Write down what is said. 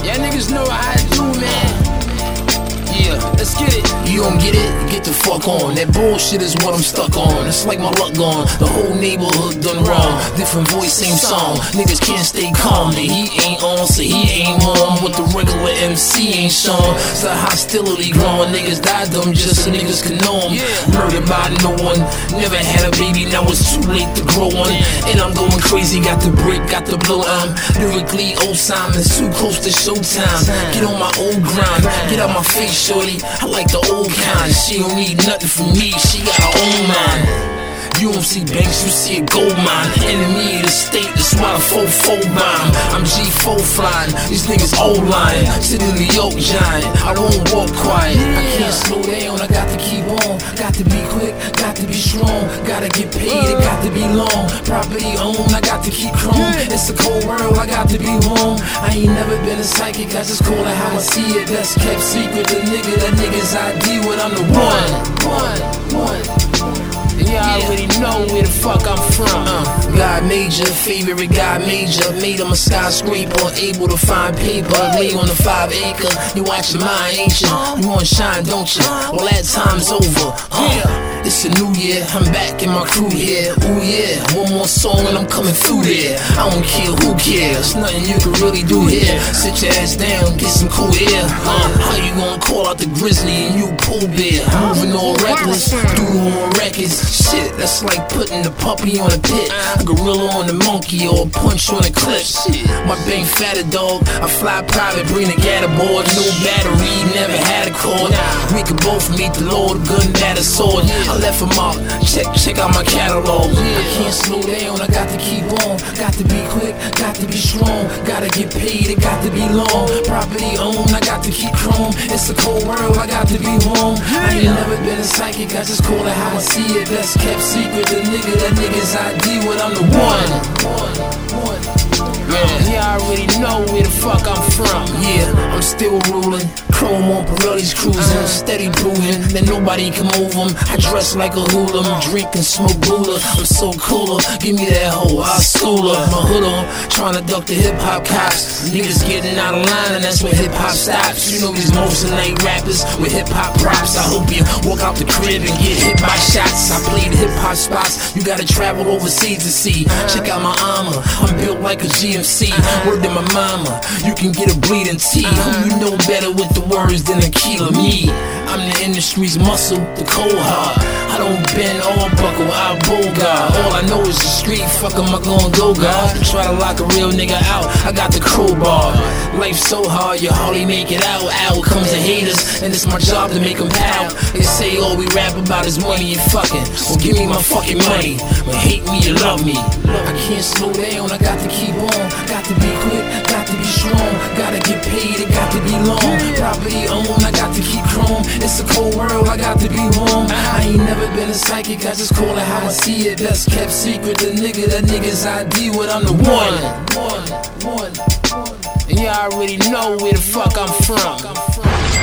Y'all niggas know how I do, man. Yeah, let's get it. You don't get it? Get the fuck on. That bullshit is what I'm stuck on. It's like my luck gone. The whole neighborhood done wrong. Different voice, same song. Niggas can't stay calm. The heat ain't on, so he ain't on. What the regular MC ain't shown. It's the hostility growing. Niggas died dumb just so niggas can know them. Murdered by no one. Never had a baby, now it's too late to grow one. And I'm going crazy. Got the brick, got the blow. I'm lyrically old Simon's too close to showtime. Get on my old grind. Get out my face, shorty. I like the old kind. She don't need nothing from me, she got her own mind. You don't see banks, you see a gold mine. Enemy of the state, that's why the 4-4 bomb. I'm G4 flying, these niggas old lying. Sit in the yoke giant, I won't walk quiet. I can't slow down, I got to keep on. Got to be quick, got to be strong. Gotta get paid, it got to be long. Property owned, I got to keep chrome. It's a cold world, I got to be warm. I ain't never been a psychic, I just call it how I see it. That's kept secret, the nigga, that nigga's ID, what I'm the one. Yeah, I already know where the fuck I'm from. God major, favorite God major. Made him a skyscraper, able to find paper. Lay on the 5 acre, you watch your mind, ain't you? You wanna shine, don't you? Well, that time's over. It's a new year, I'm back in my crew here. Ooh yeah, one more song and I'm coming through there. I don't care, who cares? Nothing you can really do here. Sit your ass down, get some cool air. How you gonna call out the grizzly and you Pooh Bear? Moving all reckless, doing on records. Shit, that's like putting the puppy on a pit, a gorilla on the monkey, or a punch on a clip. My bank fatter dog, I fly private, bring the gat aboard. No battery, never had a cord. We could both meet the Lord, gun, bat, a sword. I left a mark, check out my catalog. I can't slow down, I got to keep on. Got to be quick, got to be strong. Gotta get paid, it got to be long. Property owned, I got to keep chrome. It's a cold world, I got to be warm. I ain't never been a psychic, I just call it how I see it. That's kept secret, the nigga, that nigga's ID, what I'm the one. Yeah, I already know where the fuck I'm from. Yeah, I'm still ruling. Chrome on Pirelli's cruising, steady brewing, then nobody can move them. I dress like a hula, drink and smoke Buddha. I'm so cooler, give me that hoe, I'll school her. My hood on, trying to duck the hip-hop cops. Niggas getting out of line and that's where hip-hop stops. You know these Mosinite rappers with hip-hop props. I hope you walk out the crib and get hit by shots. I played hip-hop spots, you gotta travel overseas to see. Check out my armor, I'm built like a GMC. Word to my mama, you can get a bleeding T. Who you know better with the words than a kilo me? I'm the industry's muscle, the cold hard. I don't bend or buckle, I bogart. All I know is the street, fuck am I gon' go, God? Try to lock a real nigga out, I got the crowbar. Life's so hard, you hardly make it out. Out comes the haters, and it's my job to make them pout. They say all we rap about is money and fucking. Well, give me my fucking money, but hate me, you love me. I can't slow down, I got to keep on. Got to be quick, got to be strong. Gotta get paid, it got to be long. Property owned, I got to keep chrome. It's a cold world, I got to be warm. I ain't never been a psychic, I just call it how I see it. That's kept secret, the nigga, that nigga's ID, what I'm the one. Yeah, I already know where the fuck I'm from.